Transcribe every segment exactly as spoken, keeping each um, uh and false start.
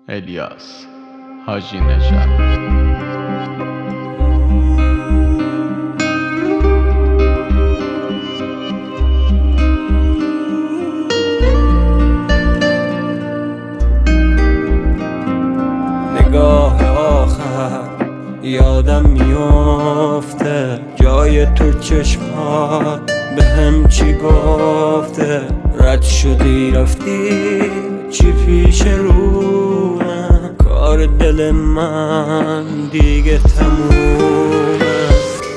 الیاس حاجی نژاد. نگاه آخر یادم میافته، جای تو چشمات به هم چی گفته. رد شدی رفتی چی پیش رومه، کار دل من دیگه تمومه.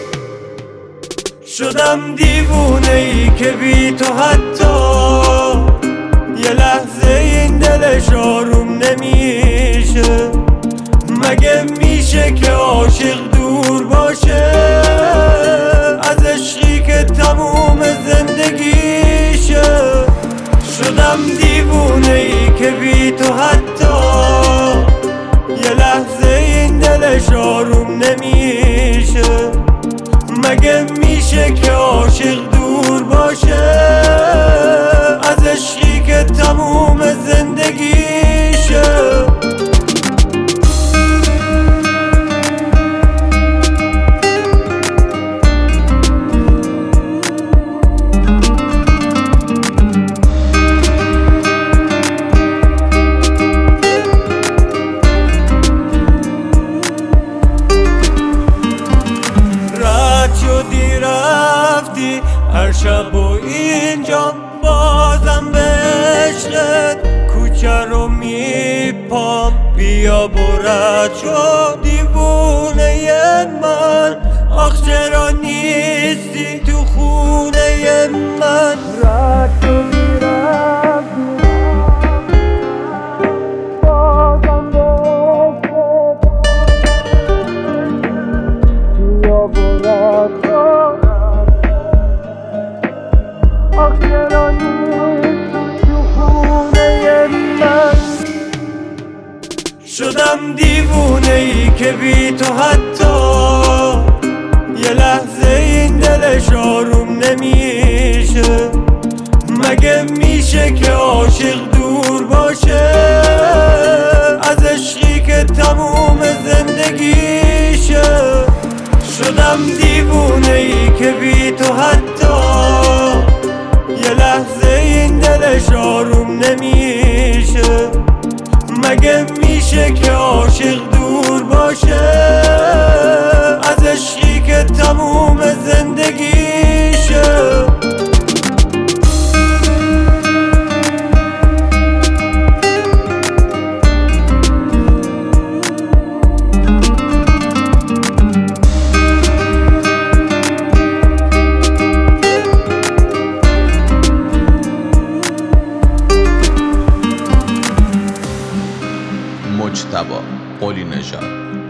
شدم دیوونه ای که بی تو حتی یه لحظه این دلش آروم نمیشه. مگه میشه که عاشق دور باشه از عشقی که تموم زندگیشه؟ شدم دیوونه ای که بی تو حتی یه لحظه این دلش آروم نمیشه. مگه میشه که عاشق دور باشه از عشقی که تموم زندگیشه؟ شدی رفتی هر شب و اینجا بازم به عشقت کوچه رو میپام. بیا برد شد دیوونه من، آخ چرا نیستی تو خونه من؟ رد شدی رفتی بازم به عشقت بیا برد شدم دیوونه ای که بی تو حتی یه لحظه این دلش آروم نمیشه. مگه میشه که عاشق دور باشه از عشقی که تموم زندگیشه؟ شدم دیوونه ای که بی تو حتی یه لحظه این دلش آروم نمیشه. مگه میشه که عاشق دور باشه از عشقی که تموم زندگیشه؟ مجتبی قلی نژاد.